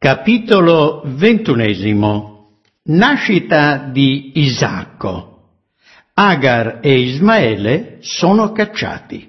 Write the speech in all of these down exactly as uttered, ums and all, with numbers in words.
Capitolo ventunesimo. Nascita di Isacco. Agar e Ismaele sono cacciati.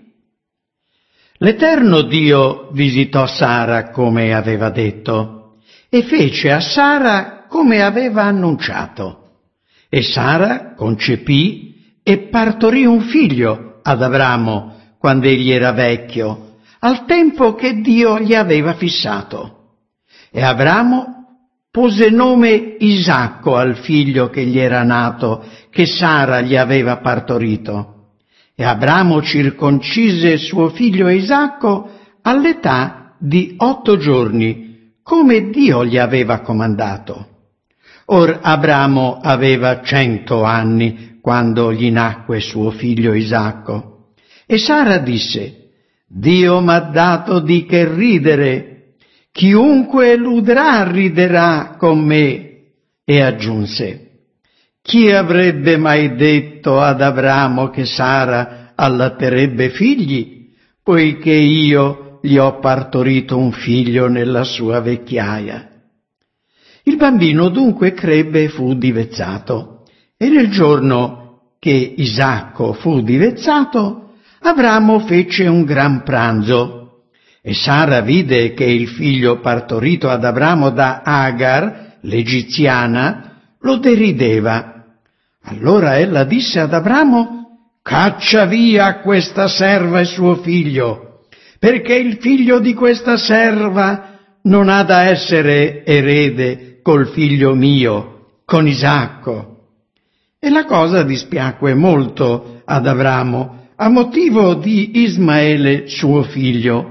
L'Eterno Dio visitò Sara come aveva detto e fece a Sara come aveva annunciato. E Sara concepì e partorì un figlio ad Abramo quando egli era vecchio, al tempo che Dio gli aveva fissato. E Abramo pose nome Isacco al figlio che gli era nato, che Sara gli aveva partorito. E Abramo circoncise suo figlio Isacco all'età di otto giorni, come Dio gli aveva comandato. Or Abramo aveva cento anni quando gli nacque suo figlio Isacco. E Sara disse: Dio m'ha dato di che ridere, chiunque l'udrà riderà con me. E aggiunse: chi avrebbe mai detto ad Abramo che Sara allatterebbe figli, poiché io gli ho partorito un figlio nella sua vecchiaia? Il bambino dunque crebbe e fu divezzato, e nel giorno che Isacco fu divezzato, Abramo fece un gran pranzo. E Sara vide che il figlio partorito ad Abramo da Agar, l'egiziana, lo derideva. Allora ella disse ad Abramo: caccia via questa serva e suo figlio, perché il figlio di questa serva non ha da essere erede col figlio mio, con Isacco. E la cosa dispiacque molto ad Abramo a motivo di Ismaele suo figlio.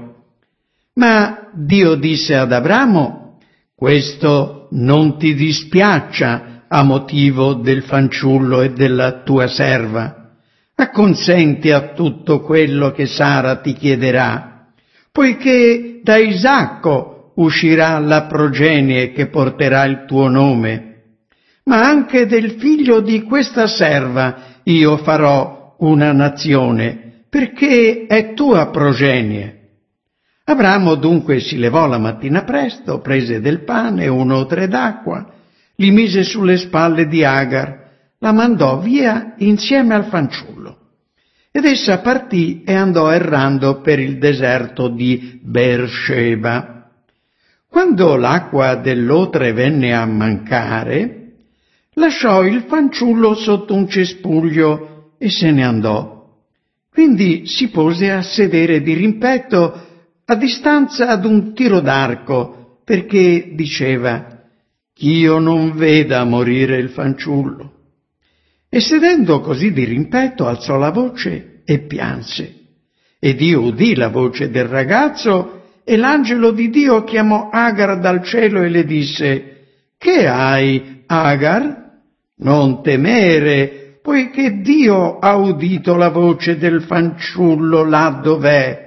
Ma Dio disse ad Abramo: questo non ti dispiaccia a motivo del fanciullo e della tua serva. Acconsenti a tutto quello che Sara ti chiederà, poiché da Isacco uscirà la progenie che porterà il tuo nome. Ma anche del figlio di questa serva io farò una nazione, perché è tua progenie. Abramo dunque si levò la mattina presto, prese del pane e un otre d'acqua, li mise sulle spalle di Agar, la mandò via insieme al fanciullo. Ed essa partì e andò errando per il deserto di Beersheba. Quando l'acqua dell'otre venne a mancare, lasciò il fanciullo sotto un cespuglio e se ne andò. Quindi si pose a sedere di rimpetto a distanza ad un tiro d'arco, perché diceva: ch'io non veda morire il fanciullo. E sedendo così di rimpetto alzò la voce e pianse. E Dio udì la voce del ragazzo, e l'angelo di Dio chiamò Agar dal cielo e le disse: che hai, Agar? Non temere, poiché Dio ha udito la voce del fanciullo là dov'è.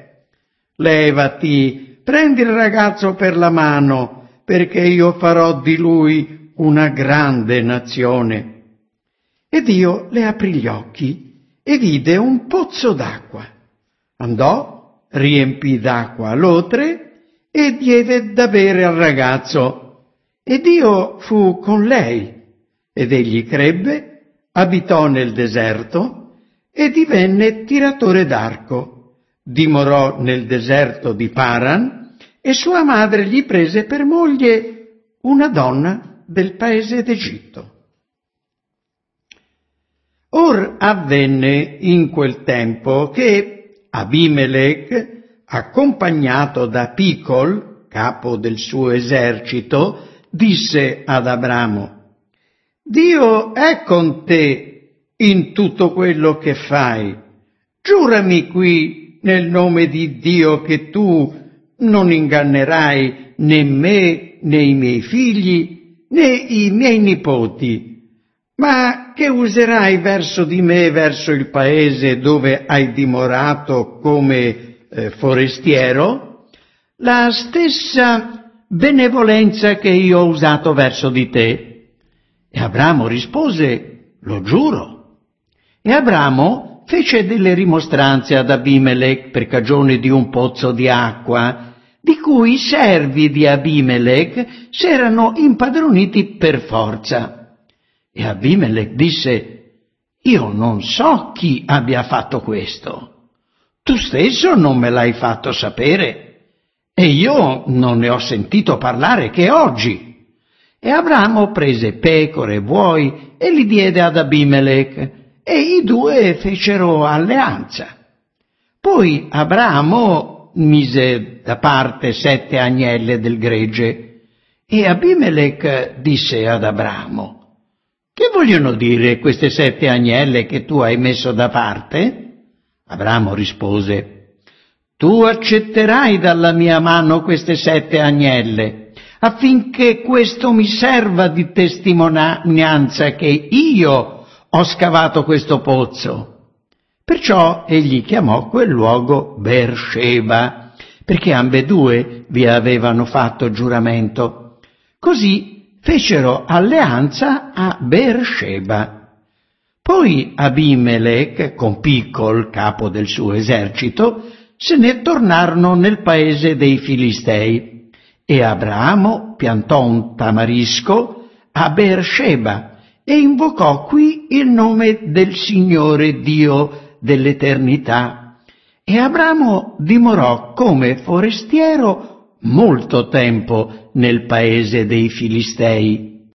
Levati, prendi il ragazzo per la mano, perché io farò di lui una grande nazione. E Dio le aprì gli occhi e vide un pozzo d'acqua. Andò, riempì d'acqua l'otre e diede da bere al ragazzo. E Dio fu con lei, ed egli crebbe, abitò nel deserto e divenne tiratore d'arco. Dimorò nel deserto di Paran e sua madre gli prese per moglie una donna del paese d'Egitto. Or avvenne in quel tempo che Abimelech, accompagnato da Picol, capo del suo esercito, disse ad Abramo: Dio è con te in tutto quello che fai. Giurami qui nel nome di Dio che tu non ingannerai né me, né i miei figli, né i miei nipoti, ma che userai verso di me, verso il paese dove hai dimorato come eh, forestiero, la stessa benevolenza che io ho usato verso di te. E Abramo rispose: lo giuro. E Abramo fece delle rimostranze ad Abimelech per cagione di un pozzo di acqua di cui i servi di Abimelech s'erano impadroniti per forza. E Abimelech disse: «Io non so chi abbia fatto questo. Tu stesso non me l'hai fatto sapere, e io non ne ho sentito parlare che oggi». E Abramo prese pecore e buoi e li diede ad Abimelech, e i due fecero alleanza. Poi Abramo mise da parte sette agnelle del gregge, e Abimelech disse ad Abramo: «Che vogliono dire queste sette agnelle che tu hai messo da parte?» Abramo rispose: «Tu accetterai dalla mia mano queste sette agnelle, affinché questo mi serva di testimonianza che io ho scavato questo pozzo». Perciò egli chiamò quel luogo Beersheba, perché ambedue vi avevano fatto giuramento. Così fecero alleanza a Beersheba. Poi Abimelech, con Piccol, capo del suo esercito, se ne tornarono nel paese dei Filistei, e Abramo piantò un tamarisco a Beersheba e invocò qui il nome del Signore Dio dell'eternità. E Abramo dimorò come forestiero molto tempo nel paese dei Filistei.